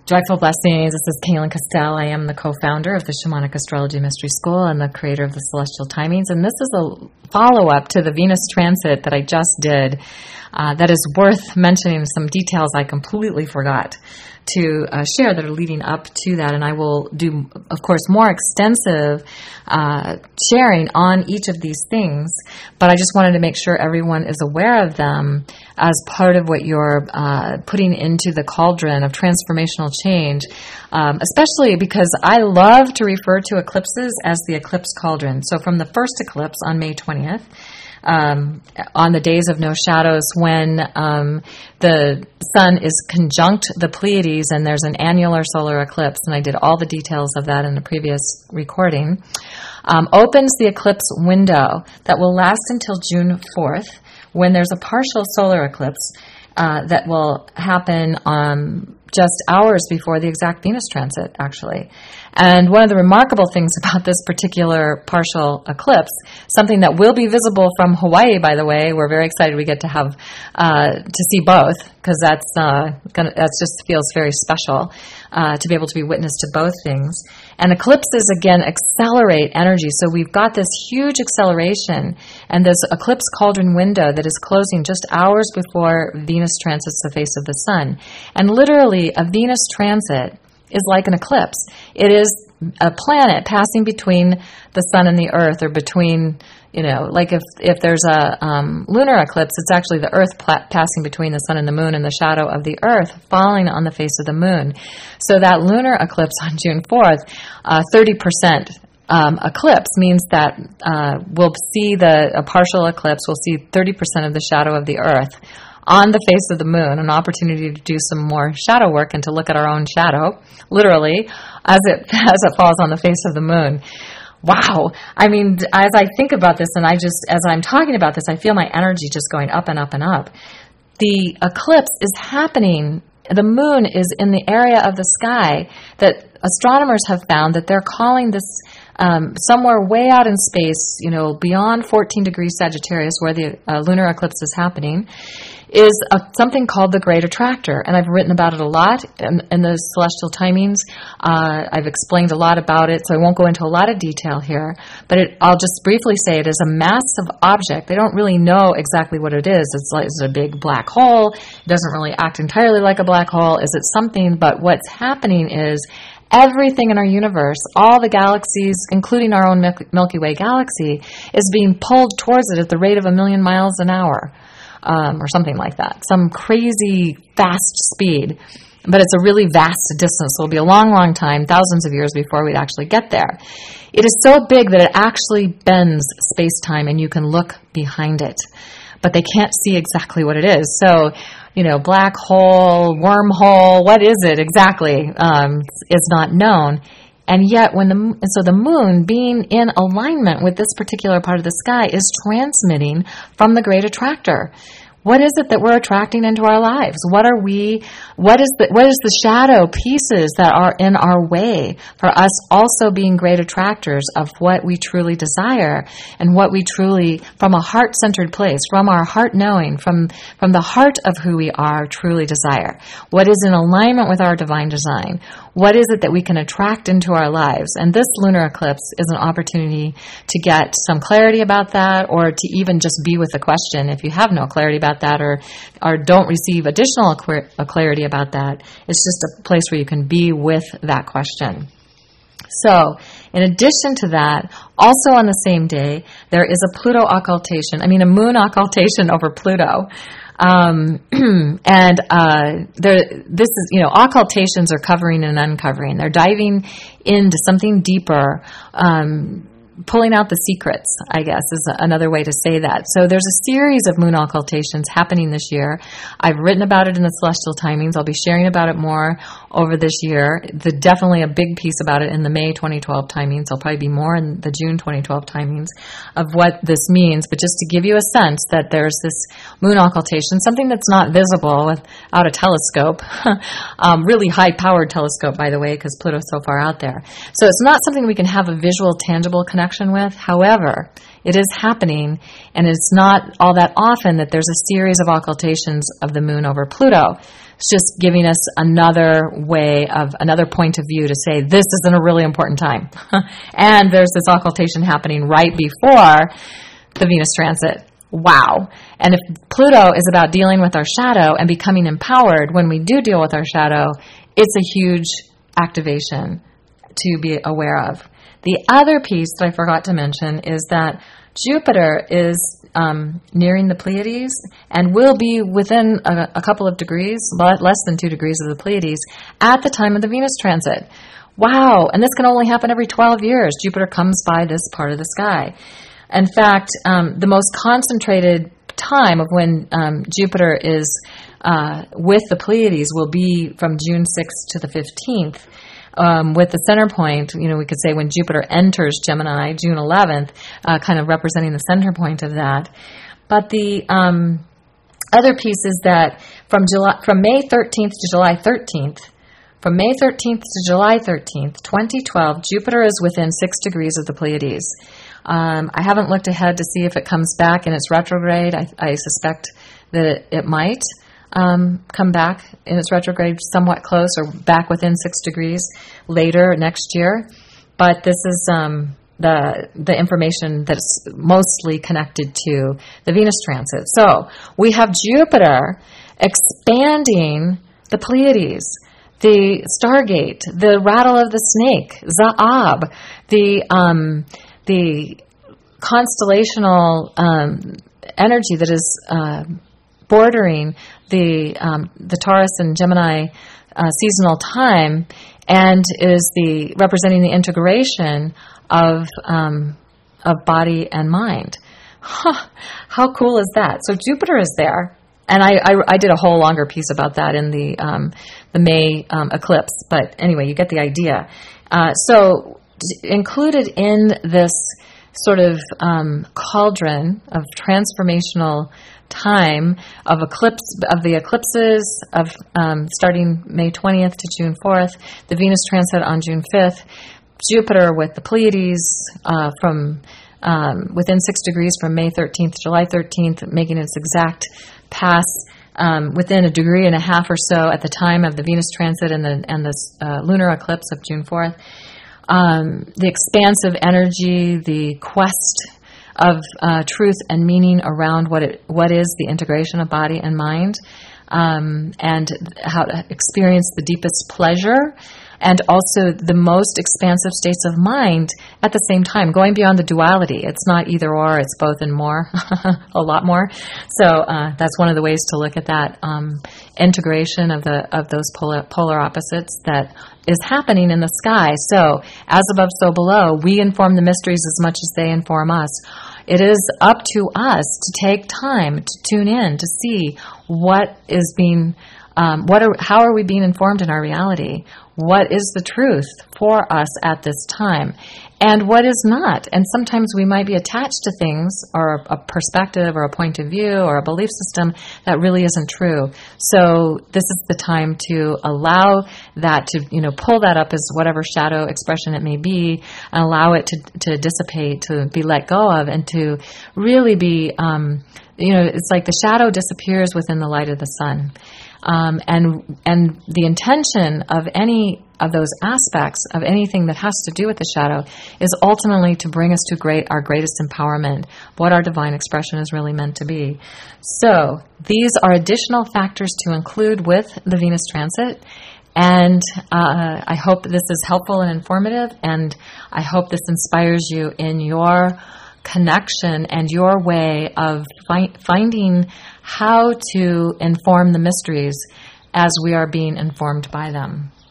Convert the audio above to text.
Joyful blessings. This is Kaylin Castell. I am the co-founder of the Shamanic Astrology Mystery School and the creator of the Celestial Timings. And this is a follow-up to the Venus transit that I just did that is worth mentioning. Some details I completely forgot to share that are leading up to that. And I will do, of course, more extensive sharing on each of these things. But I just wanted to make sure everyone is aware of them as part of what you're putting into the cauldron of transformational change, especially because I love to refer to eclipses as the eclipse cauldron. So from the first eclipse on May 20th, on the days of no shadows, when the sun is conjunct the Pleiades and there's an annular solar eclipse, and I did all the details of that in a previous recording, opens the eclipse window that will last until June 4th, when there's a partial solar eclipse that will happen just hours before the exact Venus transit, actually. And one of the remarkable things about this particular partial eclipse, something that will be visible from Hawaii, by the way, we're very excited we get to have to see both, because that just feels very special to be able to be witness to both things. And eclipses, again, accelerate energy. So we've got this huge acceleration and this eclipse cauldron window that is closing just hours before Venus transits the face of the sun. And literally, a Venus transit is like an eclipse. It is a planet passing between the sun and the earth, or between, like if there's a lunar eclipse, it's actually the earth passing between the sun and the moon, and the shadow of the earth falling on the face of the moon. So that lunar eclipse on June 4th, 30% eclipse means that we'll see a partial eclipse, we'll see 30% of the shadow of the earth on the face of the moon, an opportunity to do some more shadow work and to look at our own shadow, literally, as it falls on the face of the moon. Wow. I mean, as I think about this, and as I'm talking about this, I feel my energy just going up and up and up. The eclipse is happening. The moon is in the area of the sky that astronomers have found that they're calling this somewhere way out in space, beyond 14 degrees Sagittarius, where the lunar eclipse is happening, is something called the Great Attractor. And I've written about it a lot in the Celestial Timings. I've explained a lot about it, so I won't go into a lot of detail here. But I'll just briefly say it is a massive object. They don't really know exactly what it is. Is it a big black hole? It doesn't really act entirely like a black hole. Is it something? But what's happening is everything in our universe, all the galaxies, including our own Milky Way galaxy, is being pulled towards it at the rate of 1,000,000 miles an hour. Or something like that, some crazy fast speed. But it's a really vast distance, so it'll be a long, long time, thousands of years before we'd actually get there. It is so big that it actually bends space-time, and you can look behind it. But they can't see exactly what it is. So, black hole, wormhole, what is it exactly? Is not known. And yet, the moon, being in alignment with this particular part of the sky, is transmitting from the Great Attractor. What is it that we're attracting into our lives? What is the shadow pieces that are in our way for us also being great attractors of what we truly desire, and what we truly, from a heart-centered place, from our heart knowing, from the heart of who we are, truly desire? What is in alignment with our divine design? What is it that we can attract into our lives? And this lunar eclipse is an opportunity to get some clarity about that, or to even just be with the question. If you have no clarity about that, or don't receive additional clarity about that, it's just a place where you can be with that question. So, in addition to that, also on the same day, there is a Pluto occultation, a moon occultation over Pluto. Occultations are covering and uncovering. They're diving into something deeper, pulling out the secrets, I guess, is another way to say that. So there's a series of moon occultations happening this year. I've written about it in the Celestial Timings. I'll be sharing about it more over this year. Definitely a big piece about it in the May 2012 timings. There'll probably be more in the June 2012 timings of what this means. But just to give you a sense that there's this moon occultation, something that's not visible without a telescope, really high-powered telescope, by the way, because Pluto's so far out there. So it's not something we can have a visual, tangible connection with. However, it is happening, and it's not all that often that there's a series of occultations of the moon over Pluto. It's just giving us another point of view to say this isn't a really important time. And there's this occultation happening right before the Venus transit. Wow. And if Pluto is about dealing with our shadow and becoming empowered when we do deal with our shadow, it's a huge activation to be aware of. The other piece that I forgot to mention is that Jupiter is nearing the Pleiades and will be within a couple of degrees, less than 2 degrees of the Pleiades, at the time of the Venus transit. Wow. And this can only happen every 12 years. Jupiter comes by this part of the sky. In fact, the most concentrated time of when Jupiter is with the Pleiades will be from June 6th to the 15th. With the center point, we could say when Jupiter enters Gemini, June 11th, kind of representing the center point of that. But the other piece is that from May 13th to July 13th, from May 13th to July 13th, 2012, Jupiter is within 6 degrees of the Pleiades. I haven't looked ahead to see if it comes back in its retrograde. I suspect that it might come back in its retrograde somewhat close or back within 6 degrees later next year. But this is the information that's mostly connected to the Venus transit. So we have Jupiter expanding the Pleiades, the Stargate, the rattle of the snake, Za'ab, the constellational energy that is bordering the Taurus and Gemini seasonal time, and is representing the integration of body and mind. How cool is that? So Jupiter is there, and I did a whole longer piece about that in the May eclipse. But anyway, you get the idea. So included in this sort of cauldron of transformational time of the eclipses of starting May 20th to June 4th, the Venus transit on June 5th, Jupiter with the Pleiades from within 6 degrees from May 13th to July 13th, making its exact pass within 1.5 degrees or so at the time of the Venus transit and the lunar eclipse of June 4th. The expansive energy, the quest of truth and meaning around what is the integration of body and mind, and how to experience the deepest pleasure and also the most expansive states of mind at the same time, going beyond the duality. It's not either or, it's both and more, a lot more. So that's one of the ways to look at that integration of those polar opposites that is happening in the sky. So as above, so below, we inform the mysteries as much as they inform us. It is up to us to take time to tune in to see what is being, how are we being informed in our reality? What is the truth for us at this time? And what is not? And sometimes we might be attached to things or a perspective or a point of view or a belief system that really isn't true. So this is the time to allow that to, pull that up as whatever shadow expression it may be, and allow it to dissipate, to be let go of, and to really be, it's like the shadow disappears within the light of the sun. And the intention of any of those aspects of anything that has to do with the shadow is ultimately to bring us to our greatest empowerment, what our divine expression is really meant to be. So these are additional factors to include with the Venus transit. And I hope this is helpful and informative, and I hope this inspires you in your connection and your way of finding how to inform the mysteries as we are being informed by them.